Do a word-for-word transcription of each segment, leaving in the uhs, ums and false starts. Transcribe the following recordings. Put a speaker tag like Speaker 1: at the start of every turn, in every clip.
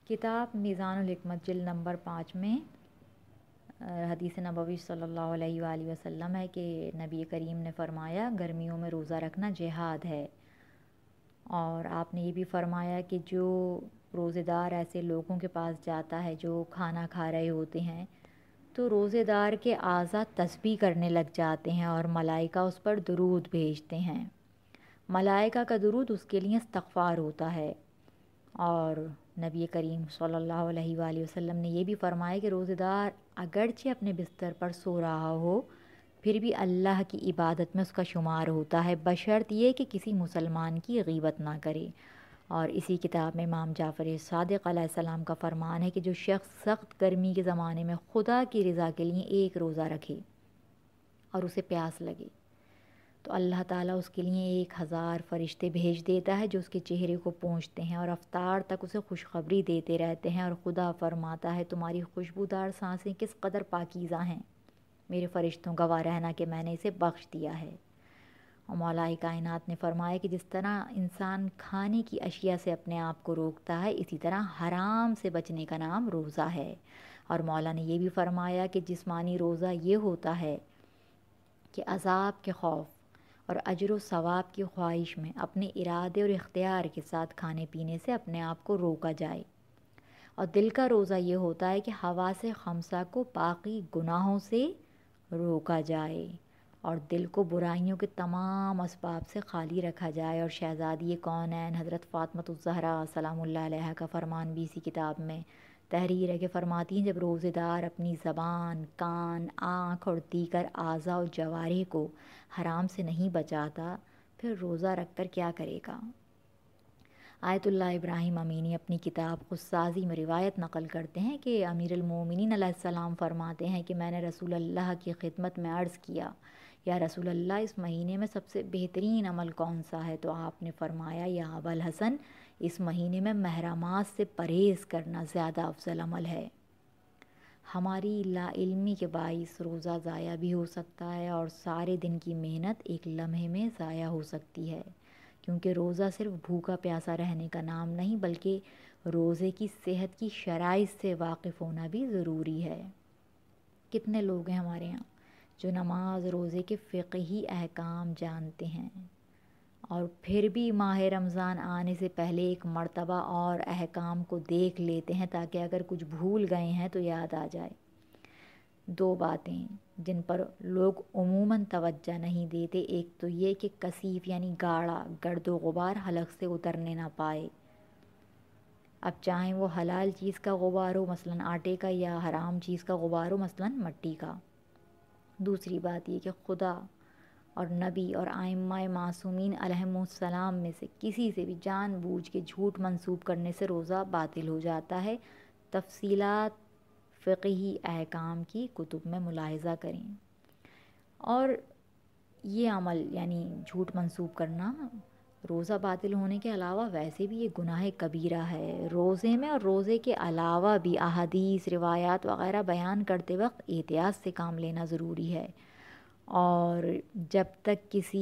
Speaker 1: کتاب میزان الحکمت جلد نمبر پانچ میں حدیث نبوی صلی اللہ علیہ وآلہ وسلم ہے کہ نبی کریم نے فرمایا گرمیوں میں روزہ رکھنا جہاد ہے، اور آپ نے یہ بھی فرمایا کہ جو روزے دار ایسے لوگوں کے پاس جاتا ہے جو کھانا کھا رہے ہوتے ہیں تو روزے دار کے اعضاء تسبیح کرنے لگ جاتے ہیں اور ملائکہ اس پر درود بھیجتے ہیں۔ ملائکہ کا درود اس کے لیے استغفار ہوتا ہے، اور نبی کریم صلی اللہ علیہ وآلہ وسلم نے یہ بھی فرمایا کہ روزے دار اگرچہ اپنے بستر پر سو رہا ہو پھر بھی اللہ کی عبادت میں اس کا شمار ہوتا ہے، بشرط یہ کہ کسی مسلمان کی غیبت نہ کرے۔ اور اسی کتاب میں امام جعفر صادق علیہ السلام کا فرمان ہے کہ جو شخص سخت گرمی کے زمانے میں خدا کی رضا کے لیے ایک روزہ رکھے اور اسے پیاس لگے تو اللہ تعالیٰ اس کے لیے ایک ہزار فرشتے بھیج دیتا ہے جو اس کے چہرے کو پونچھتے ہیں اور افطار تک اسے خوشخبری دیتے رہتے ہیں، اور خدا فرماتا ہے تمہاری خوشبودار سانسیں کس قدر پاکیزہ ہیں، میرے فرشتوں گواہ رہنا کہ میں نے اسے بخش دیا ہے۔ اور مولا کائنات نے فرمایا کہ جس طرح انسان کھانے کی اشیاء سے اپنے آپ کو روکتا ہے اسی طرح حرام سے بچنے کا نام روزہ ہے۔ اور مولا نے یہ بھی فرمایا کہ جسمانی روزہ یہ ہوتا ہے کہ عذاب کے خوف اور اجر و ثواب کی خواہش میں اپنے ارادے اور اختیار کے ساتھ کھانے پینے سے اپنے آپ کو روکا جائے، اور دل کا روزہ یہ ہوتا ہے کہ حواس خمسہ کو باقی گناہوں سے روکا جائے اور دل کو برائیوں کے تمام اسباب سے خالی رکھا جائے۔ اور شہزادی کونین حضرت فاطمۃ الزہرا سلام اللہ علیہا کا فرمان بھی اسی کتاب میں تحریر ہے کہ فرماتی ہیں جب روزے دار اپنی زبان، کان، آنکھ اور دیگر اعضاء و جوارح کو حرام سے نہیں بچاتا پھر روزہ رکھ کر کیا کرے گا۔ آیت اللہ ابراہیم امینی اپنی کتاب خودسازی میں روایت نقل کرتے ہیں کہ امیر المومنین علیہ السلام فرماتے ہیں کہ میں نے رسول اللہ کی خدمت میں عرض کیا یا رسول اللہ اس مہینے میں سب سے بہترین عمل کون سا ہے؟ تو آپ نے فرمایا یا ابوالحسن اس مہینے میں محرمات سے پرہیز کرنا زیادہ افضل عمل ہے۔ ہماری لا علمی کے باعث روزہ ضائع بھی ہو سکتا ہے اور سارے دن کی محنت ایک لمحے میں ضائع ہو سکتی ہے، کیونکہ روزہ صرف بھوکا پیاسا رہنے کا نام نہیں بلکہ روزے کی صحت کی شرائط سے واقف ہونا بھی ضروری ہے۔ کتنے لوگ ہیں ہمارے یہاں جو نماز روزے کے فقہی احکام جانتے ہیں اور پھر بھی ماہ رمضان آنے سے پہلے ایک مرتبہ اور احکام کو دیکھ لیتے ہیں تاکہ اگر کچھ بھول گئے ہیں تو یاد آ جائے۔ دو باتیں جن پر لوگ عموماً توجہ نہیں دیتے، ایک تو یہ کہ کثیف یعنی گاڑا گرد و غبار حلق سے اترنے نہ پائے، اب چاہیں وہ حلال چیز کا غبار ہو مثلاً آٹے کا یا حرام چیز کا غبار ہو مثلاً مٹی کا۔ دوسری بات یہ کہ خدا اور نبی اور ائمہ معصومین علیہم السلام میں سے کسی سے بھی جان بوجھ کے جھوٹ منسوب کرنے سے روزہ باطل ہو جاتا ہے۔ تفصیلات فقہی احکام کی کتب میں ملاحظہ کریں۔ اور یہ عمل یعنی جھوٹ منسوب کرنا روزہ باطل ہونے کے علاوہ ویسے بھی یہ گناہ کبیرہ ہے۔ روزے میں اور روزے کے علاوہ بھی احادیث، روایات وغیرہ بیان کرتے وقت احتیاط سے کام لینا ضروری ہے، اور جب تک کسی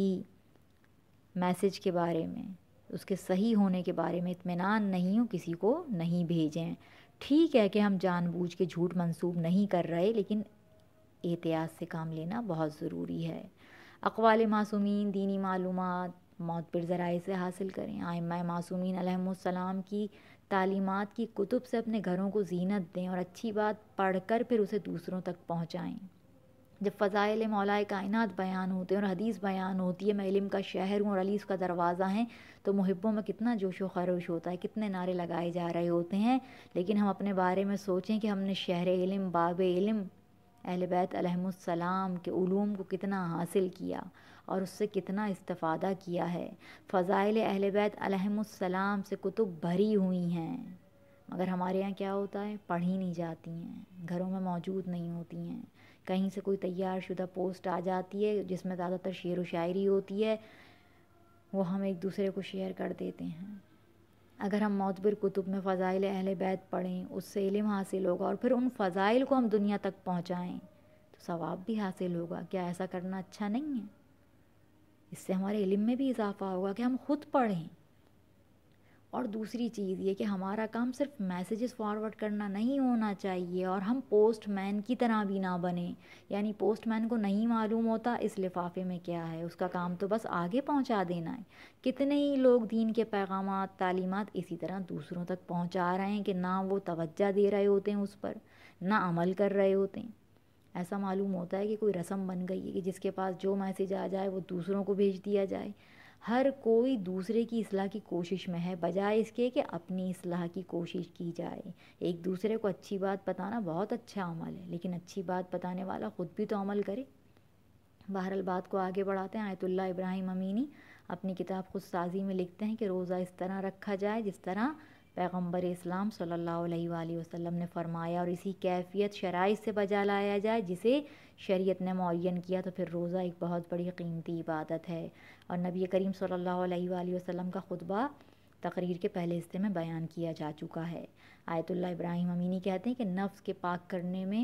Speaker 1: میسج کے بارے میں اس کے صحیح ہونے کے بارے میں اطمینان نہیں ہو کسی کو نہیں بھیجیں۔ ٹھیک ہے کہ ہم جان بوجھ کے جھوٹ منسوب نہیں کر رہے لیکن احتیاط سے کام لینا بہت ضروری ہے۔ اقوال معصومین دینی معلومات معتبر ذرائع سے حاصل کریں، ائمہ معصومین علیہم السلام کی تعلیمات کی کتب سے اپنے گھروں کو زینت دیں اور اچھی بات پڑھ کر پھر اسے دوسروں تک پہنچائیں۔ جب فضائل مولا کائنات بیان ہوتے ہیں اور حدیث بیان ہوتی ہے میں علم کا شہر ہوں اور علی اس کا دروازہ ہیں تو محبوں میں کتنا جوش و خروش ہوتا ہے، کتنے نعرے لگائے جا رہے ہوتے ہیں، لیکن ہم اپنے بارے میں سوچیں کہ ہم نے شہر علم، باب علم، اہل بیت علیہم السلام کے علوم کو کتنا حاصل کیا اور اس سے کتنا استفادہ کیا ہے۔ فضائل اہل بیت علیہم السلام سے کتب بھری ہوئی ہیں مگر ہمارے یہاں کیا ہوتا ہے، پڑھی نہیں جاتی ہیں، گھروں میں موجود نہیں ہوتی ہیں، کہیں سے کوئی تیار شدہ پوسٹ آ جاتی ہے جس میں زیادہ تر شعر و شاعری ہوتی ہے، وہ ہم ایک دوسرے کو شیئر کر دیتے ہیں۔ اگر ہم معتبر کتب میں فضائل اہل بیت پڑھیں اس سے علم حاصل ہوگا اور پھر ان فضائل کو ہم دنیا تک پہنچائیں تو ثواب بھی حاصل ہوگا۔ کیا ایسا کرنا اچھا نہیں ہے؟ اس سے ہمارے علم میں بھی اضافہ ہوگا کہ ہم خود پڑھیں اور دوسری چیز یہ کہ ہمارا کام صرف میسیجز فارورڈ کرنا نہیں ہونا چاہیے، اور ہم پوسٹ مین کی طرح بھی نہ بنیں، یعنی پوسٹ مین کو نہیں معلوم ہوتا اس لفافے میں کیا ہے، اس کا کام تو بس آگے پہنچا دینا ہے۔ کتنے ہی لوگ دین کے پیغامات، تعلیمات اسی طرح دوسروں تک پہنچا رہے ہیں کہ نہ وہ توجہ دے رہے ہوتے ہیں اس پر، نہ عمل کر رہے ہوتے ہیں۔ ایسا معلوم ہوتا ہے کہ کوئی رسم بن گئی ہے کہ جس کے پاس جو میسیج آ جائے وہ دوسروں کو بھیج دیا جائے۔ ہر کوئی دوسرے کی اصلاح کی کوشش میں ہے، بجائے اس کے کہ اپنی اصلاح کی کوشش کی جائے۔ ایک دوسرے کو اچھی بات بتانا بہت اچھا عمل ہے، لیکن اچھی بات بتانے والا خود بھی تو عمل کرے۔ بہرحال بات کو آگے بڑھاتے ہیں۔ آیت اللہ ابراہیم امینی اپنی کتاب خود سازی میں لکھتے ہیں کہ روزہ اس طرح رکھا جائے جس طرح پیغمبر اسلام صلی اللہ علیہ وآلہ وسلم نے فرمایا، اور اسی کیفیت شرائط سے بجا لایا جائے جسے شریعت نے معین کیا، تو پھر روزہ ایک بہت بڑی قیمتی عبادت ہے۔ اور نبی کریم صلی اللہ علیہ وآلہ وسلم کا خطبہ تقریر کے پہلے حصے میں بیان کیا جا چکا ہے۔ آیت اللہ ابراہیم امینی کہتے ہیں کہ نفس کے پاک کرنے میں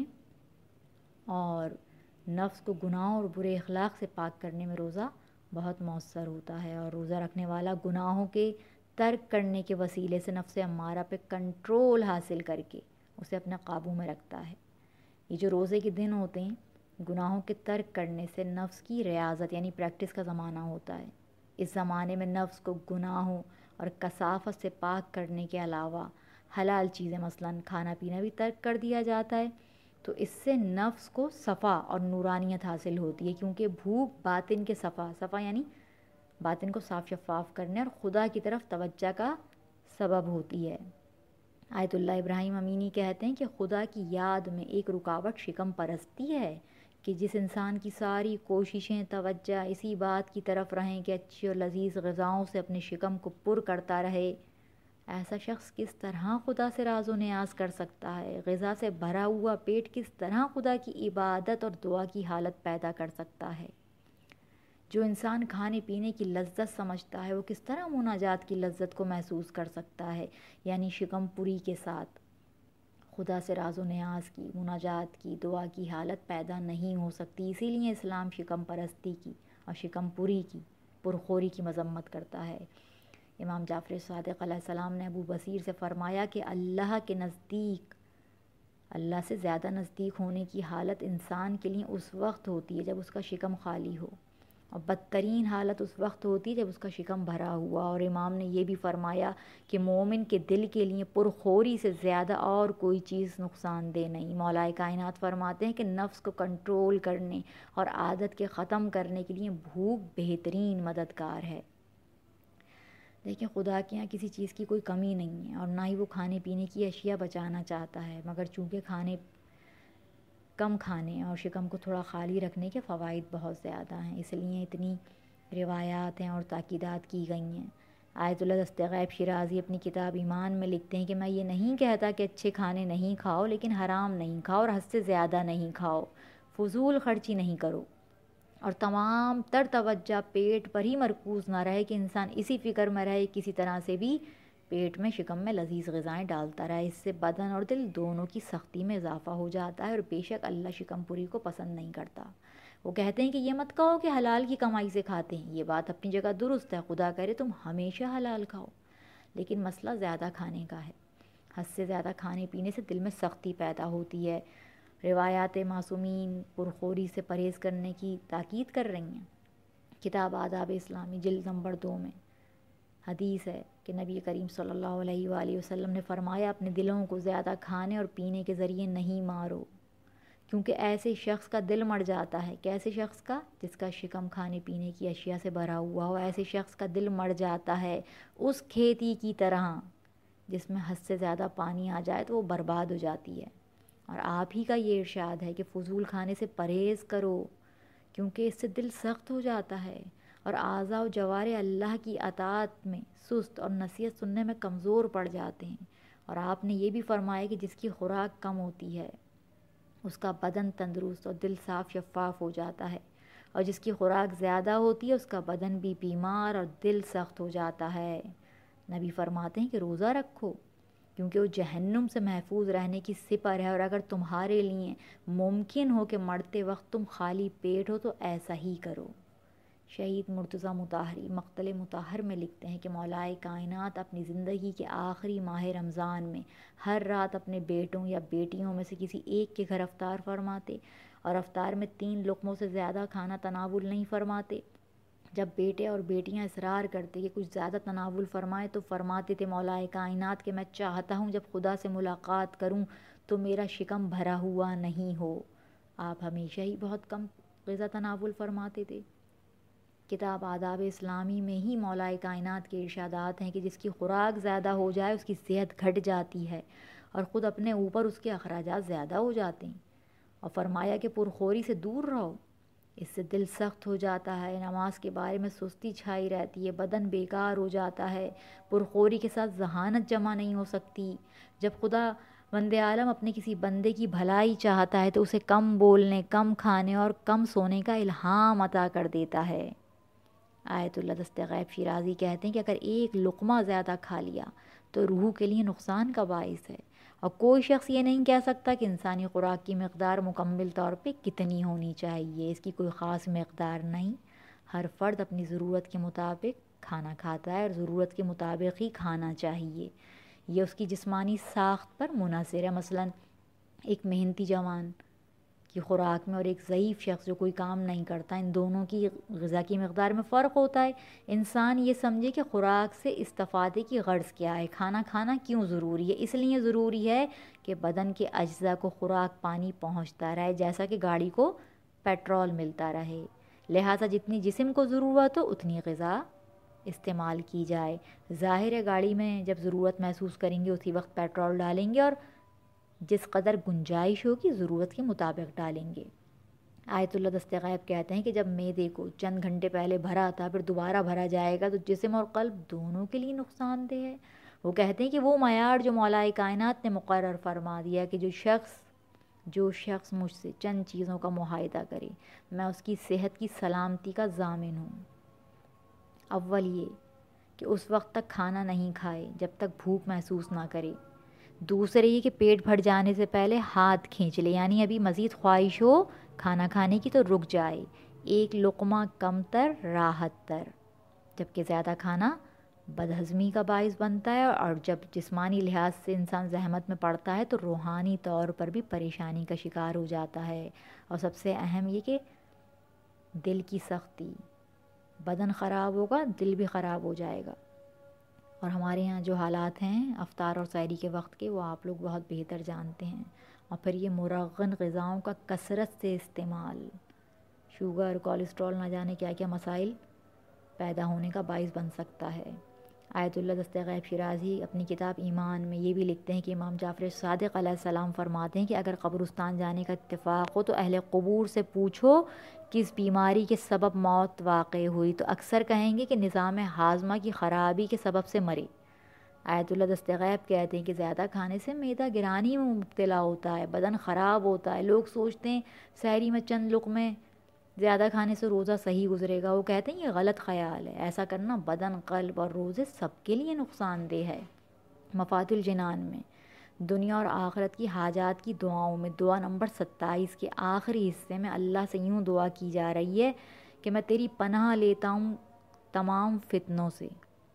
Speaker 1: اور نفس کو گناہوں اور برے اخلاق سے پاک کرنے میں روزہ بہت مؤثر ہوتا ہے، اور روزہ رکھنے والا گناہوں کے ترک کرنے کے وسیلے سے نفس امارہ پہ کنٹرول حاصل کر کے اسے اپنے قابو میں رکھتا ہے۔ یہ جو روزے کے دن ہوتے ہیں، گناہوں کے ترک کرنے سے نفس کی ریاضت یعنی پریکٹس کا زمانہ ہوتا ہے۔ اس زمانے میں نفس کو گناہوں اور کثافت سے پاک کرنے کے علاوہ حلال چیزیں مثلاً کھانا پینا بھی ترک کر دیا جاتا ہے، تو اس سے نفس کو صفا اور نورانیت حاصل ہوتی ہے، کیونکہ بھوک باطن کے صفا صفا یعنی باطن کو صاف شفاف کرنے اور خدا کی طرف توجہ کا سبب ہوتی ہے۔ آیت اللہ ابراہیم امینی کہتے ہیں کہ خدا کی یاد میں ایک رکاوٹ شکم پرستی ہے، کہ جس انسان کی ساری کوششیں، توجہ اسی بات کی طرف رہیں کہ اچھی اور لذیذ غذاؤں سے اپنے شکم کو پر کرتا رہے، ایسا شخص کس طرح خدا سے راز و نیاز کر سکتا ہے؟ غذا سے بھرا ہوا پیٹ کس طرح خدا کی عبادت اور دعا کی حالت پیدا کر سکتا ہے؟ جو انسان کھانے پینے کی لذت سمجھتا ہے وہ کس طرح مناجات کی لذت کو محسوس کر سکتا ہے؟ یعنی شکم پوری کے ساتھ خدا سے راز و نیاز کی، مناجات کی، دعا کی حالت پیدا نہیں ہو سکتی۔ اسی لیے اسلام شکم پرستی کی اور شکم پوری کی، پرخوری کی مذمت کرتا ہے۔ امام جعفر صادق علیہ السلام نے ابو بصیر سے فرمایا کہ اللہ کے نزدیک، اللہ سے زیادہ نزدیک ہونے کی حالت انسان کے لیے اس وقت ہوتی ہے جب اس کا شکم خالی ہو، اور بدترین حالت اس وقت ہوتی ہے جب اس کا شکم بھرا ہوا۔ اور امام نے یہ بھی فرمایا کہ مومن کے دل کے لیے پرخوری سے زیادہ اور کوئی چیز نقصان دہ نہیں۔ مولا کائنات فرماتے ہیں کہ نفس کو کنٹرول کرنے اور عادت کے ختم کرنے کے لیے بھوک بہترین مددگار ہے۔ دیکھیں، خدا کے یہاں کسی چیز کی کوئی کمی نہیں ہے، اور نہ ہی وہ کھانے پینے کی اشیاء بچانا چاہتا ہے، مگر چونکہ کھانے کم کھانے اور شکم کو تھوڑا خالی رکھنے کے فوائد بہت زیادہ ہیں، اس لیے اتنی روایات ہیں اور تاکیدات کی گئی ہیں۔ آیت اللہ دستغیب شیرازی اپنی کتاب ایمان میں لکھتے ہیں کہ میں یہ نہیں کہتا کہ اچھے کھانے نہیں کھاؤ، لیکن حرام نہیں کھاؤ اور حد سے زیادہ نہیں کھاؤ، فضول خرچی نہیں کرو، اور تمام تر توجہ پیٹ پر ہی مرکوز نہ رہے کہ انسان اسی فکر میں رہے کسی طرح سے بھی پیٹ میں شکم میں لذیذ غذائیں ڈالتا رہا ہے۔ اس سے بدن اور دل دونوں کی سختی میں اضافہ ہو جاتا ہے، اور بے شک اللہ شکم پوری کو پسند نہیں کرتا۔ وہ کہتے ہیں کہ یہ مت کہو کہ حلال کی کمائی سے کھاتے ہیں، یہ بات اپنی جگہ درست ہے، خدا کرے تم ہمیشہ حلال کھاؤ، لیکن مسئلہ زیادہ کھانے کا ہے۔ حد سے زیادہ کھانے پینے سے دل میں سختی پیدا ہوتی ہے۔ روایات معصومین پرخوری سے پرہیز کرنے کی تاکید کر رہی ہیں۔ کتاب آداب اسلامی جلد نمبر دو میں حدیث ہے کہ نبی کریم صلی اللہ علیہ وآلہ وسلم نے فرمایا، اپنے دلوں کو زیادہ کھانے اور پینے کے ذریعے نہیں مارو، کیونکہ ایسے شخص کا دل مر جاتا ہے۔ کیسے شخص کا؟ جس کا شکم کھانے پینے کی اشیاء سے بھرا ہوا ہو، ایسے شخص کا دل مر جاتا ہے اس کھیتی کی طرح جس میں حد سے زیادہ پانی آ جائے تو وہ برباد ہو جاتی ہے۔ اور آپ ہی کا یہ ارشاد ہے کہ فضول کھانے سے پرہیز کرو، کیونکہ اس سے دل سخت ہو جاتا ہے اور اعضاء و جوارح اللہ کی اطاعت میں سست اور نصیحت سننے میں کمزور پڑ جاتے ہیں۔ اور آپ نے یہ بھی فرمایا کہ جس کی خوراک کم ہوتی ہے اس کا بدن تندرست اور دل صاف شفاف ہو جاتا ہے، اور جس کی خوراک زیادہ ہوتی ہے اس کا بدن بھی بیمار اور دل سخت ہو جاتا ہے۔ نبی فرماتے ہیں کہ روزہ رکھو، کیونکہ وہ جہنم سے محفوظ رہنے کی سپر ہے، اور اگر تمہارے لیے ممکن ہو کہ مرتے وقت تم خالی پیٹ ہو تو ایسا ہی کرو۔ شہید مرتضیٰ مطہری مقتل مطہر میں لکھتے ہیں کہ مولائے کائنات اپنی زندگی کے آخری ماہ رمضان میں ہر رات اپنے بیٹوں یا بیٹیوں میں سے کسی ایک کے گھر افطار فرماتے، اور افطار میں تین لقموں سے زیادہ کھانا تناول نہیں فرماتے۔ جب بیٹے اور بیٹیاں اصرار کرتے کہ کچھ زیادہ تناول فرمائے تو فرماتے تھے مولائے کائنات کہ میں چاہتا ہوں جب خدا سے ملاقات کروں تو میرا شکم بھرا ہوا نہیں ہو۔ آپ ہمیشہ ہی بہت کم غذا تناول فرماتے تھے۔ کتاب آداب اسلامی میں ہی مولائے کائنات کے ارشادات ہیں کہ جس کی خوراک زیادہ ہو جائے اس کی صحت گھٹ جاتی ہے اور خود اپنے اوپر اس کے اخراجات زیادہ ہو جاتے ہیں، اور فرمایا کہ پرخوری سے دور رہو، اس سے دل سخت ہو جاتا ہے، نماز کے بارے میں سستی چھائی رہتی ہے، بدن بیکار ہو جاتا ہے، پرخوری کے ساتھ ذہانت جمع نہیں ہو سکتی۔ جب خدا بند عالم اپنے کسی بندے کی بھلائی چاہتا ہے تو اسے کم بولنے، کم کھانے اور کم سونے کا الہام عطا کر دیتا ہے۔ آیت اللہ دست غیب شیرازی کہتے ہیں کہ اگر ایک لقمہ زیادہ کھا لیا تو روح کے لیے نقصان کا باعث ہے، اور کوئی شخص یہ نہیں کہہ سکتا کہ انسانی خوراک کی مقدار مکمل طور پہ کتنی ہونی چاہیے، اس کی کوئی خاص مقدار نہیں۔ ہر فرد اپنی ضرورت کے مطابق کھانا کھاتا ہے اور ضرورت کے مطابق ہی کھانا چاہیے، یہ اس کی جسمانی ساخت پر منحصر ہے۔ مثلاً ایک محنتی جوان کی خوراک میں اور ایک ضعیف شخص جو کوئی کام نہیں کرتا، ان دونوں کی غذا کی مقدار میں فرق ہوتا ہے۔ انسان یہ سمجھے کہ خوراک سے استفادے کی غرض کیا ہے، کھانا کھانا کیوں ضروری ہے۔ اس لیے ضروری ہے کہ بدن کے اجزاء کو خوراک پانی پہنچتا رہے، جیسا کہ گاڑی کو پیٹرول ملتا رہے، لہٰذا جتنی جسم کو ضرورت ہو اتنی غذا استعمال کی جائے۔ ظاہر ہے گاڑی میں جب ضرورت محسوس کریں گے اسی وقت پیٹرول ڈالیں گے، اور جس قدر گنجائش ہوگی ضرورت کے مطابق ڈالیں گے۔ آیت اللہ دست غیب کہتے ہیں کہ جب معدے کو چند گھنٹے پہلے بھرا تھا پھر دوبارہ بھرا جائے گا تو جسم اور قلب دونوں کے لیے نقصان دہ ہے۔ وہ کہتے ہیں کہ وہ معیار جو مولائے کائنات نے مقرر فرما دیا کہ جو شخص جو شخص مجھ سے چند چیزوں کا معاہدہ کرے میں اس کی صحت کی سلامتی کا ضامن ہوں۔ اول یہ کہ اس وقت تک کھانا نہیں کھائے جب تک بھوک محسوس نہ کرے۔ دوسرے یہ کہ پیٹ بھر جانے سے پہلے ہاتھ کھینچ لے، یعنی ابھی مزید خواہش ہو کھانا کھانے کی تو رک جائے۔ ایک لقمہ کم تر راحت تر، جبکہ زیادہ کھانا بدہضمی کا باعث بنتا ہے، اور جب جسمانی لحاظ سے انسان زحمت میں پڑتا ہے تو روحانی طور پر بھی پریشانی کا شکار ہو جاتا ہے۔ اور سب سے اہم یہ کہ دل کی سختی، بدن خراب ہوگا دل بھی خراب ہو جائے گا۔ اور ہمارے یہاں جو حالات ہیں افطار اور سحری کے وقت کے وہ آپ لوگ بہت بہتر جانتے ہیں۔ اور پھر یہ مرغن غذاؤں کا کثرت سے استعمال شوگر، کولیسٹرول، نہ جانے کیا کیا مسائل پیدا ہونے کا باعث بن سکتا ہے۔ آیت اللہ دست غیب شیرازی اپنی کتاب ایمان میں یہ بھی لکھتے ہیں کہ امام جعفر صادق علیہ السلام فرماتے ہیں کہ اگر قبرستان جانے کا اتفاق ہو تو اہل قبور سے پوچھو کس بیماری کے سبب موت واقع ہوئی، تو اکثر کہیں گے کہ نظام ہاضمہ کی خرابی کے سبب سے مرے۔ آیت اللہ دست غیب کہتے ہیں کہ زیادہ کھانے سے معدہ گرانی میں مبتلا ہوتا ہے، بدن خراب ہوتا ہے۔ لوگ سوچتے ہیں سحری میں چند لقمے زیادہ کھانے سے روزہ صحیح گزرے گا، وہ کہتے ہیں یہ غلط خیال ہے، ایسا کرنا بدن، قلب اور روزے سب کے لیے نقصان دہ ہے۔ مفات الجنان میں دنیا اور آخرت کی حاجات کی دعاؤں میں دعا نمبر ستائیس کے آخری حصے میں اللہ سے یوں دعا کی جا رہی ہے کہ میں تیری پناہ لیتا ہوں تمام فتنوں سے،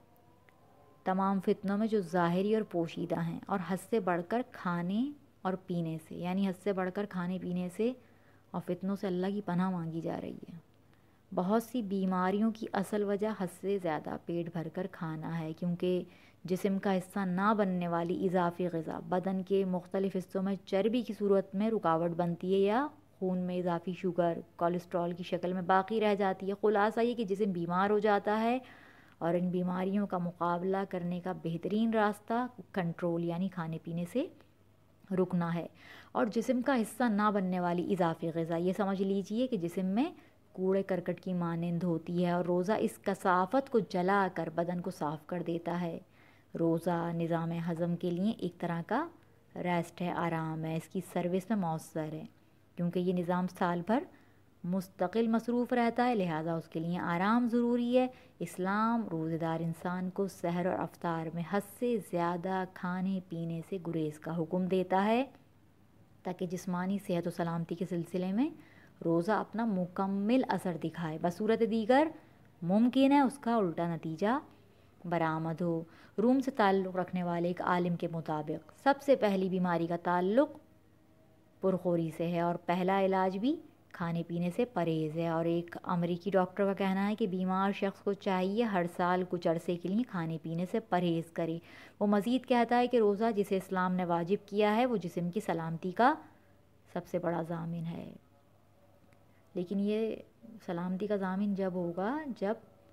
Speaker 1: تمام فتنوں میں جو ظاہری اور پوشیدہ ہیں، اور حد سے بڑھ کر کھانے اور پینے سے، یعنی حد سے بڑھ کر کھانے پینے سے اور فتنوں سے اللہ کی پناہ مانگی جا رہی ہے۔ بہت سی بیماریوں کی اصل وجہ حد سے زیادہ پیٹ بھر کر کھانا ہے، کیونکہ جسم کا حصہ نہ بننے والی اضافی غذا بدن کے مختلف حصوں میں چربی کی صورت میں رکاوٹ بنتی ہے یا خون میں اضافی شوگر، کولیسٹرول کی شکل میں باقی رہ جاتی ہے۔ خلاصہ یہ کہ جسم بیمار ہو جاتا ہے، اور ان بیماریوں کا مقابلہ کرنے کا بہترین راستہ کنٹرول یعنی کھانے پینے سے رکنا ہے۔ اور جسم کا حصہ نہ بننے والی اضافی غذا یہ سمجھ لیجئے کہ جسم میں کوڑے کرکٹ کی مانند ہوتی ہے، اور روزہ اس کثافت کو جلا کر بدن کو صاف کر دیتا ہے۔ روزہ نظام ہضم کے لیے ایک طرح کا ریسٹ ہے، آرام ہے، اس کی سروس میں مؤثر ہے، کیونکہ یہ نظام سال بھر مستقل مصروف رہتا ہے، لہٰذا اس کے لیے آرام ضروری ہے۔ اسلام روزہ دار انسان کو سحر اور افطار میں حد سے زیادہ کھانے پینے سے گریز کا حکم دیتا ہے تاکہ جسمانی صحت و سلامتی کے سلسلے میں روزہ اپنا مکمل اثر دکھائے۔ بصورت دیگر ممکن ہے اس کا الٹا نتیجہ برآمد ہو۔ روم سے تعلق رکھنے والے ایک عالم کے مطابق سب سے پہلی بیماری کا تعلق پرخوری سے ہے اور پہلا علاج بھی کھانے پینے سے پرہیز ہے، اور ایک امریکی ڈاکٹر کا کہنا ہے کہ بیمار شخص کو چاہیے ہر سال کچھ عرصے کے لیے کھانے پینے سے پرہیز کرے۔ وہ مزید کہتا ہے کہ روزہ جسے اسلام نے واجب کیا ہے وہ جسم کی سلامتی کا سب سے بڑا ضامن ہے، لیکن یہ سلامتی کا ضامن جب ہوگا جب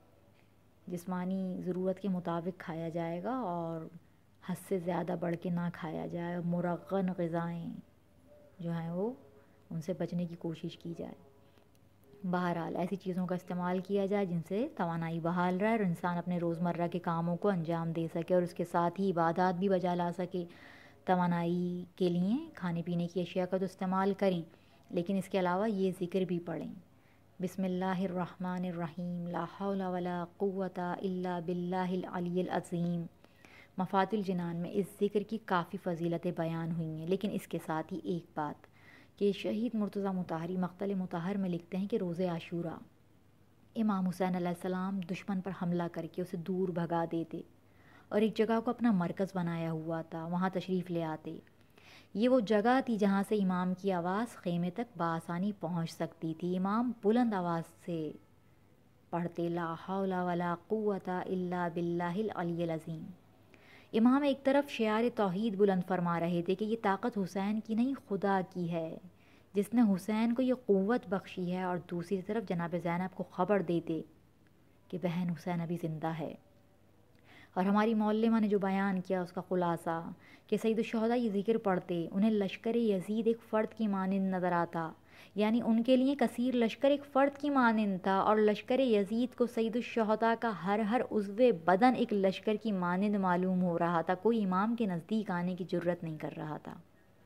Speaker 1: جسمانی ضرورت کے مطابق کھایا جائے گا اور حد سے زیادہ بڑھ کے نہ کھایا جائے، مرغن غذائیں جو ہیں وہ ان سے بچنے کی کوشش کی جائے۔ بہرحال ایسی چیزوں کا استعمال کیا جائے جن سے توانائی بحال رہے اور انسان اپنے روزمرہ کے کاموں کو انجام دے سکے اور اس کے ساتھ ہی عبادات بھی بجا لا سکے۔ توانائی کے لیے کھانے پینے کی اشیاء کا تو استعمال کریں، لیکن اس کے علاوہ یہ ذکر بھی پڑھیں: بسم اللہ الرحمن الرحیم، لا حول ولا قوت الا باللہ العلی العظیم۔ مفات الجنان میں اس ذکر کی کافی فضیلتیں بیان ہوئی ہیں، لیکن اس کے ساتھ ہی ایک بات کہ شہید مرتضیٰ مطہری مقتل مطہر میں لکھتے ہیں کہ روز عاشوراء امام حسین علیہ السلام دشمن پر حملہ کر کے اسے دور بھگا دیتے اور ایک جگہ کو اپنا مرکز بنایا ہوا تھا، وہاں تشریف لے آتے۔ یہ وہ جگہ تھی جہاں سے امام کی آواز خیمے تک بآسانی پہنچ سکتی تھی۔ امام بلند آواز سے پڑھتے لا حول ولا قوت الا باللہ العلی العظیم۔ امام ایک طرف شعار توحید بلند فرما رہے تھے کہ یہ طاقت حسین کی نہیں خدا کی ہے جس نے حسین کو یہ قوت بخشی ہے، اور دوسری طرف جناب زینب کو خبر دیتے کہ بہن حسین ابھی زندہ ہے۔ اور ہماری معلمہ نے جو بیان کیا اس کا خلاصہ کہ سید الشہداء یہ ذکر پڑھتے، انہیں لشکر یزید ایک فرد کی مانند نظر آتا، یعنی ان کے لیے کثیر لشکر ایک فرد کی مانند تھا، اور لشکر یزید کو سید الشہداء کا ہر ہر عضو بدن ایک لشکر کی مانند معلوم ہو رہا تھا۔ کوئی امام کے نزدیک آنے کی جرت نہیں کر رہا تھا۔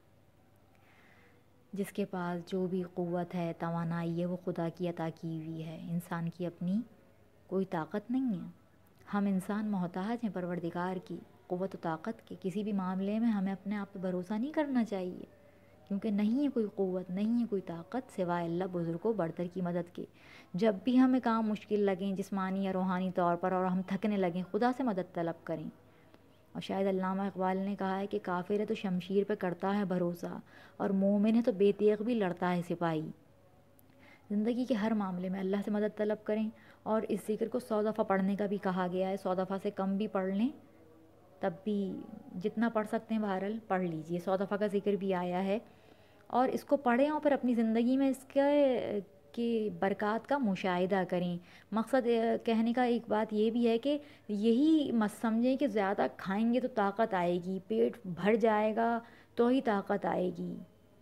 Speaker 1: جس کے پاس جو بھی قوت ہے، توانائی ہے، وہ خدا کی عطا کی ہوئی ہے، انسان کی اپنی کوئی طاقت نہیں ہے۔ ہم انسان محتاج ہیں پروردگار کی قوت و طاقت کے۔ کسی بھی معاملے میں ہمیں اپنے آپ پہ بھروسہ نہیں کرنا چاہیے، کیونکہ نہیں ہے کوئی قوت، نہیں ہے کوئی طاقت سوائے اللہ بزرگ و برتر کی مدد کے۔ جب بھی ہمیں کام مشکل لگیں جسمانی یا روحانی طور پر اور ہم تھکنے لگیں، خدا سے مدد طلب کریں۔ اور شاید علامہ اقبال نے کہا ہے کہ کافر ہے تو شمشیر پہ کرتا ہے بھروسہ، اور مومن ہے تو بے تیغ بھی لڑتا ہے سپاہی۔ زندگی کے ہر معاملے میں اللہ سے مدد طلب کریں، اور اس ذکر کو سو دفعہ پڑھنے کا بھی کہا گیا ہے۔ سو دفعہ سے کم بھی پڑھ لیں تب بھی جتنا پڑھ سکتے ہیں بہرحال پڑھ لیجئے۔ سو دفعہ کا ذکر بھی آیا ہے، اور اس کو پڑھیں اور پھر اپنی زندگی میں اس کے کی برکات کا مشاہدہ کریں۔ مقصد کہنے کا ایک بات یہ بھی ہے کہ یہی مت سمجھیں کہ زیادہ کھائیں گے تو طاقت آئے گی، پیٹ بھر جائے گا تو ہی طاقت آئے گی۔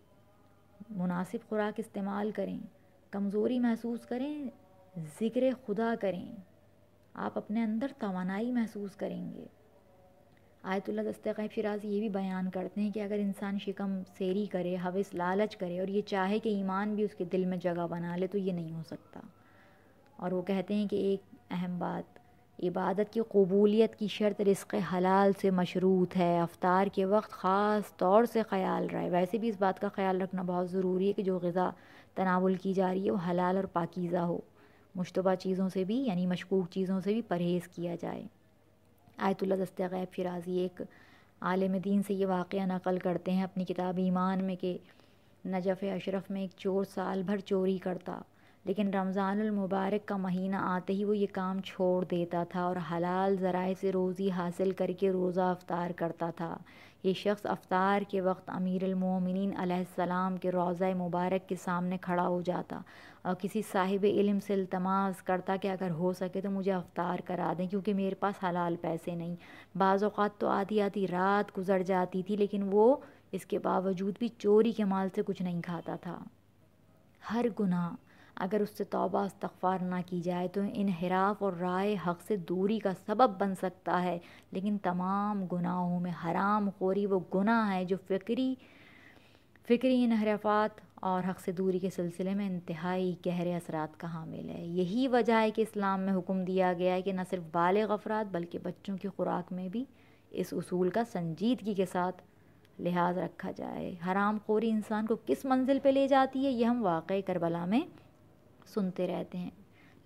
Speaker 1: مناسب خوراک استعمال کریں، کمزوری محسوس کریں، ذکر خدا کریں، آپ اپنے اندر توانائی محسوس کریں گے۔ آیت اللہ دستغیب شیرازی یہ بھی بیان کرتے ہیں کہ اگر انسان شکم سیری کرے، ہوس لالچ کرے اور یہ چاہے کہ ایمان بھی اس کے دل میں جگہ بنا لے تو یہ نہیں ہو سکتا۔ اور وہ کہتے ہیں کہ ایک اہم بات، عبادت کی قبولیت کی شرط رزق حلال سے مشروط ہے۔ افطار کے وقت خاص طور سے خیال رہے۔ ویسے بھی اس بات کا خیال رکھنا بہت ضروری ہے کہ جو غذا تناول کی جا رہی ہے وہ حلال اور پاکیزہ ہو، مشتبہ چیزوں سے بھی یعنی مشکوک چیزوں سے بھی پرہیز کیا جائے۔ آیت اللہ دستغیب شیرازی ایک عالم دین سے یہ واقعہ نقل کرتے ہیں اپنی کتاب ایمان میں کہ نجف اشرف میں ایک چور سال بھر چوری کرتا، لیکن رمضان المبارک کا مہینہ آتے ہی وہ یہ کام چھوڑ دیتا تھا اور حلال ذرائع سے روزی حاصل کر کے روزہ افطار کرتا تھا۔ یہ شخص افطار کے وقت امیر المومنین علیہ السلام کے روضہ مبارک کے سامنے کھڑا ہو جاتا اور کسی صاحب علم سے التماس کرتا کہ اگر ہو سکے تو مجھے افطار کرا دیں کیونکہ میرے پاس حلال پیسے نہیں۔ بعض اوقات تو آدھی آدھی رات گزر جاتی تھی لیکن وہ اس کے باوجود بھی چوری کے مال سے کچھ نہیں کھاتا تھا۔ ہر گناہ اگر اس سے توبہ استغفار نہ کی جائے تو انحراف اور رائے حق سے دوری کا سبب بن سکتا ہے، لیکن تمام گناہوں میں حرام خوری وہ گناہ ہے جو فکری فکری انحرافات اور حق سے دوری کے سلسلے میں انتہائی گہرے اثرات کا حامل ہے۔ یہی وجہ ہے کہ اسلام میں حکم دیا گیا ہے کہ نہ صرف بالغ افراد بلکہ بچوں کی خوراک میں بھی اس اصول کا سنجیدگی کے ساتھ لحاظ رکھا جائے۔ حرام خوری انسان کو کس منزل پہ لے جاتی ہے یہ ہم واقعہ کربلا میں سنتے رہتے ہیں۔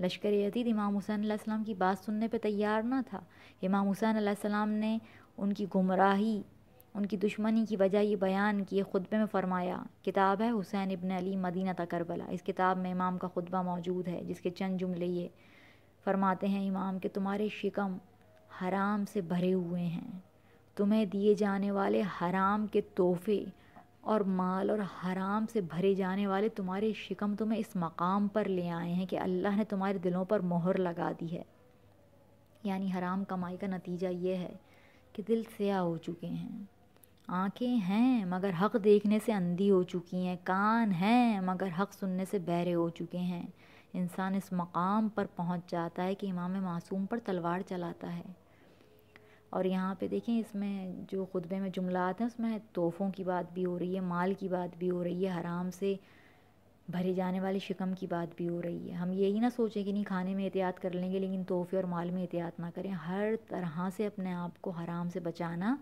Speaker 1: لشکر یزید امام حسین علیہ السلام کی بات سننے پہ تیار نہ تھا. امام حسین علیہ السلام نے ان کی گمراہی، ان کی دشمنی کی وجہ یہ بیان کی. خطبے میں فرمایا، کتاب ہے حسین ابن علی مدینہ کربلا، اس کتاب میں امام کا خطبہ موجود ہے جس کے چند جملے یہ فرماتے ہیں امام کہ تمہارے شکم حرام سے بھرے ہوئے ہیں، تمہیں دیے جانے والے حرام کے تحفے اور مال اور حرام سے بھرے جانے والے تمہارے شکم تمہیں اس مقام پر لے آئے ہیں کہ اللہ نے تمہارے دلوں پر مہر لگا دی ہے. یعنی حرام کمائی کا نتیجہ یہ ہے کہ دل سیاہ ہو چکے ہیں، آنکھیں ہیں مگر حق دیکھنے سے اندھی ہو چکی ہیں، کان ہیں مگر حق سننے سے بہرے ہو چکے ہیں. انسان اس مقام پر پہنچ جاتا ہے کہ امام معصوم پر تلوار چلاتا ہے. اور یہاں پہ دیکھیں اس میں جو خطبے میں جملات ہیں اس میں تحفوں کی بات بھی ہو رہی ہے، مال کی بات بھی ہو رہی ہے، حرام سے بھرے جانے والے شکم کی بات بھی ہو رہی ہے. ہم یہی نہ سوچیں کہ نہیں کھانے میں احتیاط کر لیں گے لیکن تحفے اور مال میں احتیاط نہ کریں. ہر طرح سے اپنے آپ کو حرام سے بچانا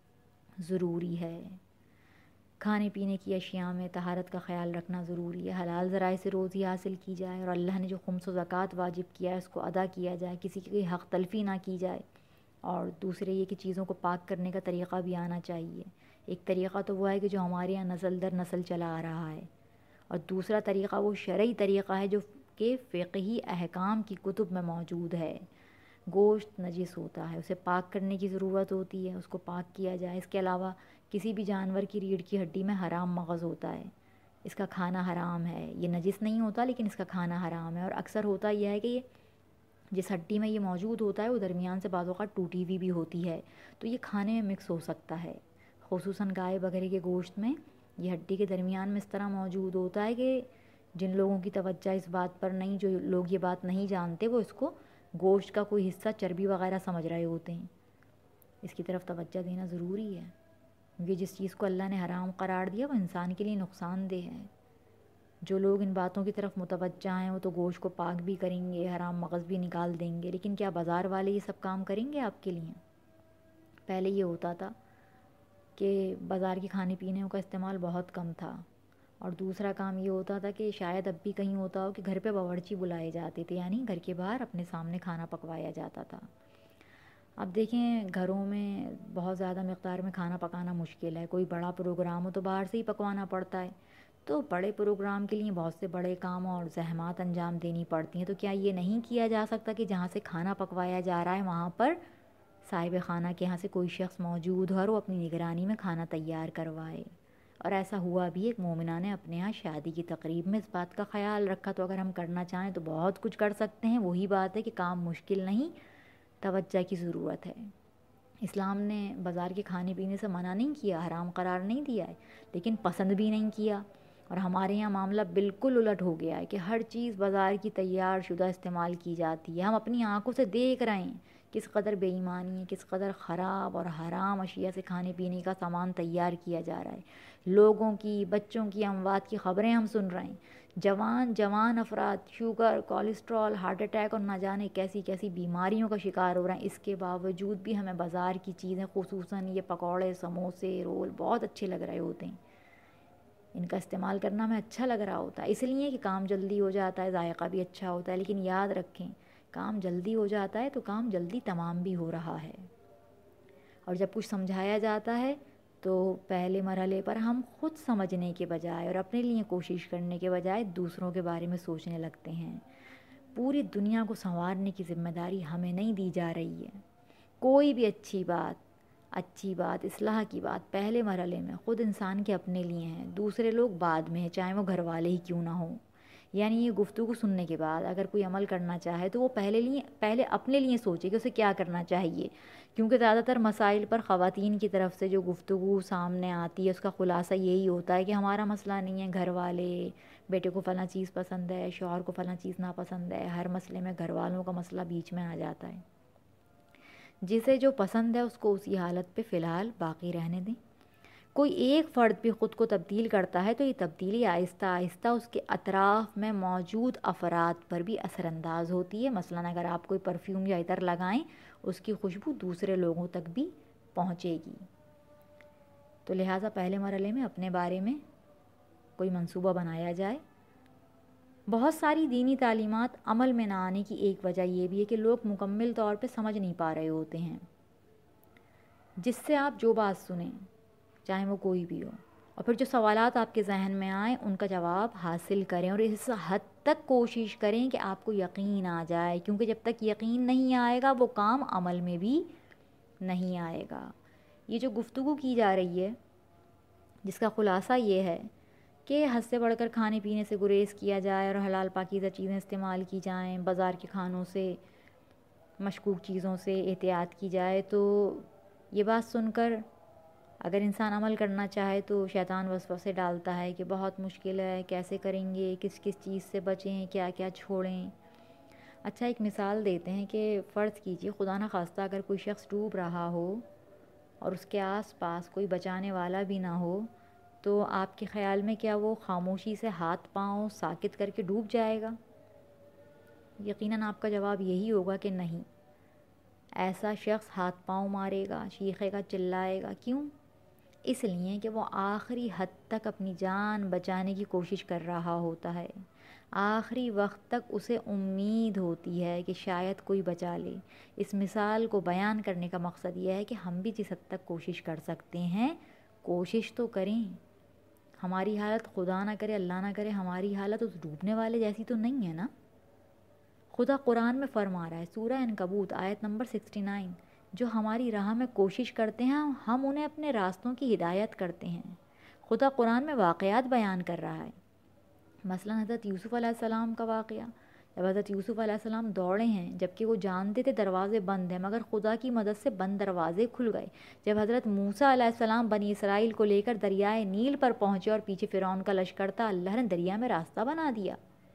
Speaker 1: ضروری ہے. کھانے پینے کی اشیاء میں طہارت کا خیال رکھنا ضروری ہے. حلال ذرائع سے روزی حاصل کی جائے اور اللہ نے جو خمس و زکوٰۃ واجب کیا ہے اس کو ادا کیا جائے، کسی کی حق تلفی نہ کی جائے. اور دوسرے یہ کہ چیزوں کو پاک کرنے کا طریقہ بھی آنا چاہیے. ایک طریقہ تو وہ ہے کہ جو ہمارے یہاں نسل در نسل چلا آ رہا ہے، اور دوسرا طریقہ وہ شرعی طریقہ ہے جو کہ فقہی احکام کی کتب میں موجود ہے. گوشت نجس ہوتا ہے، اسے پاک کرنے کی ضرورت ہوتی ہے، اس کو پاک کیا جائے. اس کے علاوہ کسی بھی جانور کی ریڑھ کی ہڈی میں حرام مغز ہوتا ہے، اس کا کھانا حرام ہے. یہ نجس نہیں ہوتا لیکن اس کا کھانا حرام ہے. اور اکثر ہوتا یہ ہے کہ یہ جس ہڈی میں یہ موجود ہوتا ہے وہ درمیان سے بعض اوقات ٹوٹی ہوئی بھی ہوتی ہے، تو یہ کھانے میں مکس ہو سکتا ہے. خصوصاً گائے وغیرہ کے گوشت میں یہ ہڈی کے درمیان میں اس طرح موجود ہوتا ہے کہ جن لوگوں کی توجہ اس بات پر نہیں، جو لوگ یہ بات نہیں جانتے، وہ اس کو گوشت کا کوئی حصہ چربی وغیرہ سمجھ رہے ہوتے ہیں. اس کی طرف توجہ دینا ضروری ہے کیونکہ جس چیز کو اللہ نے حرام قرار دیا وہ انسان کے لیے نقصان دہ ہے. جو لوگ ان باتوں کی طرف متوجہ ہیں وہ تو گوشت کو پاک بھی کریں گے، حرام مغز بھی نکال دیں گے، لیکن کیا بازار والے یہ سب کام کریں گے آپ کے لیے؟ پہلے یہ ہوتا تھا کہ بازار کے کھانے پینے کا استعمال بہت کم تھا، اور دوسرا کام یہ ہوتا تھا کہ شاید اب بھی کہیں ہوتا ہو کہ گھر پہ باورچی بلائے جاتے تھے، یعنی گھر کے باہر اپنے سامنے کھانا پکوایا جاتا تھا. اب دیکھیں گھروں میں بہت زیادہ مقدار میں کھانا پکانا مشکل ہے. کوئی بڑا پروگرام ہو تو باہر سے ہی پکوانا پڑتا ہے. تو بڑے پروگرام کے لیے بہت سے بڑے کام اور زحمات انجام دینی پڑتی ہیں. تو کیا یہ نہیں کیا جا سکتا کہ جہاں سے کھانا پکوایا جا رہا ہے وہاں پر صاحب خانہ کے یہاں سے کوئی شخص موجود ہو اور وہ اپنی نگرانی میں کھانا تیار کروائے؟ اور ایسا ہوا بھی. ایک مومنہ نے اپنے یہاں شادی کی تقریب میں اس بات کا خیال رکھا. تو اگر ہم کرنا چاہیں تو بہت کچھ کر سکتے ہیں. وہی بات ہے کہ کام مشکل نہیں، توجہ کی ضرورت ہے. اسلام نے بازار کے کھانے پینے سے منع نہیں کیا، حرام قرار نہیں دیا ہے، لیکن پسند بھی نہیں کیا. اور ہمارے یہاں معاملہ بالکل الٹ ہو گیا ہے کہ ہر چیز بازار کی تیار شدہ استعمال کی جاتی ہے. ہم اپنی آنکھوں سے دیکھ رہے ہیں کس قدر بے ایمانی ہے، کس قدر خراب اور حرام اشیاء سے کھانے پینے کا سامان تیار کیا جا رہا ہے. لوگوں کی، بچوں کی اموات کی خبریں ہم سن رہے ہیں. جوان جوان افراد شوگر، کولیسٹرول، ہارٹ اٹیک اور نہ جانے کیسی کیسی بیماریوں کا شکار ہو رہے ہیں. اس کے باوجود بھی ہمیں بازار کی چیزیں، خصوصاً یہ پکوڑے، سموسے، رول بہت اچھے لگ رہے ہوتے ہیں. ان کا استعمال کرنا ہمیں اچھا لگ رہا ہوتا ہے اس لیے کہ کام جلدی ہو جاتا ہے، ذائقہ بھی اچھا ہوتا ہے. لیکن یاد رکھیں کام جلدی ہو جاتا ہے تو کام جلدی تمام بھی ہو رہا ہے. اور جب کچھ سمجھایا جاتا ہے تو پہلے مرحلے پر ہم خود سمجھنے کے بجائے اور اپنے لیے کوشش کرنے کے بجائے دوسروں کے بارے میں سوچنے لگتے ہیں. پوری دنیا کو سنوارنے کی ذمہ داری ہمیں نہیں دی جا رہی ہے. کوئی بھی اچھی بات اچھی بات اصلاح کی بات پہلے مرحلے میں خود انسان کے اپنے لیے ہیں، دوسرے لوگ بعد میں ہیں، چاہے وہ گھر والے ہی کیوں نہ ہوں. یعنی یہ گفتگو سننے کے بعد اگر کوئی عمل کرنا چاہے تو وہ پہلے لیے پہلے اپنے لیے سوچے کہ اسے کیا کرنا چاہیے. کیونکہ زیادہ تر مسائل پر خواتین کی طرف سے جو گفتگو سامنے آتی ہے اس کا خلاصہ یہی ہوتا ہے کہ ہمارا مسئلہ نہیں ہے، گھر والے، بیٹے کو فلاں چیز پسند ہے، شوہر کو فلاں چیز ناپسند ہے. ہر مسئلے میں گھر والوں کا مسئلہ بیچ میں آ جاتا ہے. جسے جو پسند ہے اس کو اسی حالت پہ فی الحال باقی رہنے دیں. کوئی ایک فرد بھی خود کو تبدیل کرتا ہے تو یہ تبدیلی آہستہ آہستہ اس کے اطراف میں موجود افراد پر بھی اثر انداز ہوتی ہے. مثلاً اگر آپ کوئی پرفیوم یا عطر لگائیں اس کی خوشبو دوسرے لوگوں تک بھی پہنچے گی. تو لہٰذا پہلے مرحلے میں اپنے بارے میں کوئی منصوبہ بنایا جائے. بہت ساری دینی تعلیمات عمل میں نہ آنے کی ایک وجہ یہ بھی ہے کہ لوگ مکمل طور پہ سمجھ نہیں پا رہے ہوتے ہیں، جس سے آپ جو بات سنیں چاہے وہ کوئی بھی ہو، اور پھر جو سوالات آپ کے ذہن میں آئیں ان کا جواب حاصل کریں، اور اس حد تک کوشش کریں کہ آپ کو یقین آ جائے، کیونکہ جب تک یقین نہیں آئے گا وہ کام عمل میں بھی نہیں آئے گا۔ یہ جو گفتگو کی جا رہی ہے جس کا خلاصہ یہ ہے کہ حد سے بڑھ کر کھانے پینے سے گریز کیا جائے اور حلال پاکیزہ چیزیں استعمال کی جائیں، بازار کے کھانوں سے، مشکوک چیزوں سے احتیاط کی جائے، تو یہ بات سن کر اگر انسان عمل کرنا چاہے تو شیطان وسوسے ڈالتا ہے کہ بہت مشکل ہے، کیسے کریں گے، کس کس چیز سے بچیں، کیا کیا چھوڑیں۔ اچھا ایک مثال دیتے ہیں کہ فرض کیجئے خدا نہ خواستہ اگر کوئی شخص ڈوب رہا ہو اور اس کے آس پاس کوئی بچانے والا بھی نہ ہو، تو آپ کے خیال میں کیا وہ خاموشی سے ہاتھ پاؤں ساکت کر کے ڈوب جائے گا؟ یقیناً آپ کا جواب یہی ہوگا کہ نہیں، ایسا شخص ہاتھ پاؤں مارے گا، چیخے گا، چلائے گا۔ کیوں؟ اس لیے کہ وہ آخری حد تک اپنی جان بچانے کی کوشش کر رہا ہوتا ہے، آخری وقت تک اسے امید ہوتی ہے کہ شاید کوئی بچا لے۔ اس مثال کو بیان کرنے کا مقصد یہ ہے کہ ہم بھی جس حد تک کوشش کر سکتے ہیں کوشش تو کریں۔ ہماری حالت خدا نہ کرے، اللہ نہ کرے، ہماری حالت اس ڈوبنے والے جیسی تو نہیں ہے نا۔ خدا قرآن میں فرما رہا ہے، سورہ عنکبوت آیت نمبر سکسٹی نائن، جو ہماری راہ میں کوشش کرتے ہیں ہم انہیں اپنے راستوں کی ہدایت کرتے ہیں۔ خدا قرآن میں واقعات بیان کر رہا ہے، مثلا حضرت یوسف علیہ السلام کا واقعہ، جب حضرت یوسف علیہ السلام دوڑے ہیں جبکہ وہ جانتے تھے دروازے بند ہیں، مگر خدا کی مدد سے بند دروازے کھل گئے۔ جب حضرت موسیٰ علیہ السلام بنی اسرائیل کو لے کر دریائے نیل پر پہنچے اور پیچھے فرعون کا لشکر تھا، اللہ نے دریا میں راستہ بنا دیا۔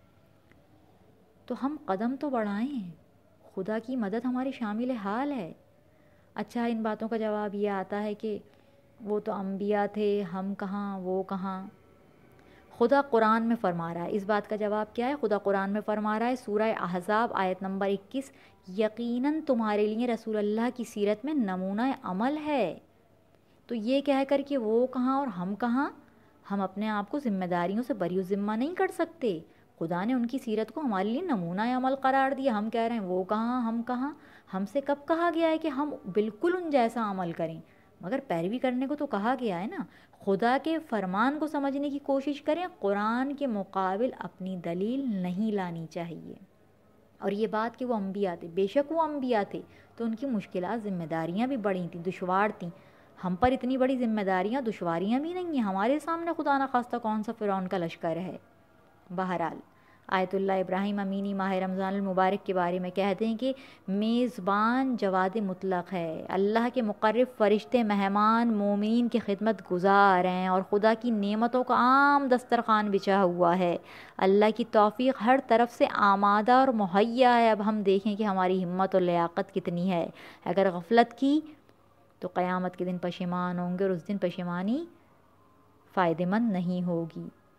Speaker 1: تو ہم قدم تو بڑھائیں، خدا کی مدد ہماری شامل حال ہے۔ اچھا ان باتوں کا جواب یہ آتا ہے کہ وہ تو انبیاء تھے، ہم کہاں، وہ کہاں۔ خدا قرآن میں فرما رہا ہے، اس بات کا جواب کیا ہے؟ خدا قرآن میں فرما رہا ہے، سورہ احزاب آیت نمبر اکیس، یقیناً تمہارے لیے رسول اللہ کی سیرت میں نمونہ عمل ہے۔ تو یہ کہہ کر کہ وہ کہاں اور ہم کہاں، ہم اپنے آپ کو ذمہ داریوں سے بری و ذمہ نہیں کر سکتے۔ خدا نے ان کی سیرت کو ہمارے لیے نمونہ عمل قرار دیا، ہم کہہ رہے ہیں وہ کہاں، ہم کہاں۔ ہم سے کب کہا گیا ہے کہ ہم بالکل ان جیسا عمل کریں؟ مگر پیروی کرنے کو تو کہا گیا ہے نا۔ خدا کے فرمان کو سمجھنے کی کوشش کریں، قرآن کے مقابل اپنی دلیل نہیں لانی چاہیے۔ اور یہ بات کہ وہ انبیاء تھے، بے شک وہ انبیاء تھے، تو ان کی مشکلات، ذمہ داریاں بھی بڑی تھیں، دشوار تھیں۔ ہم پر اتنی بڑی ذمہ داریاں، دشواریاں بھی نہیں ہیں، ہمارے سامنے خدا نخواستہ کون سا فرعون کا لشکر ہے۔ بہرحال آیت اللہ ابراہیم امینی ماہ رمضان المبارک کے بارے میں کہتے ہیں کہ میزبان جواد مطلق ہے، اللہ کے مقرب فرشتے مہمان مومنین کی خدمت گزار ہیں، اور خدا کی نعمتوں کا عام دسترخوان بچھا ہوا ہے۔ اللہ کی توفیق ہر طرف سے آمادہ اور مہیا ہے۔ اب ہم دیکھیں کہ ہماری ہمت اور لیاقت کتنی ہے۔ اگر غفلت کی تو قیامت کے دن پشیمان ہوں گے، اور اس دن پشیمانی فائدہ مند نہیں ہوگی۔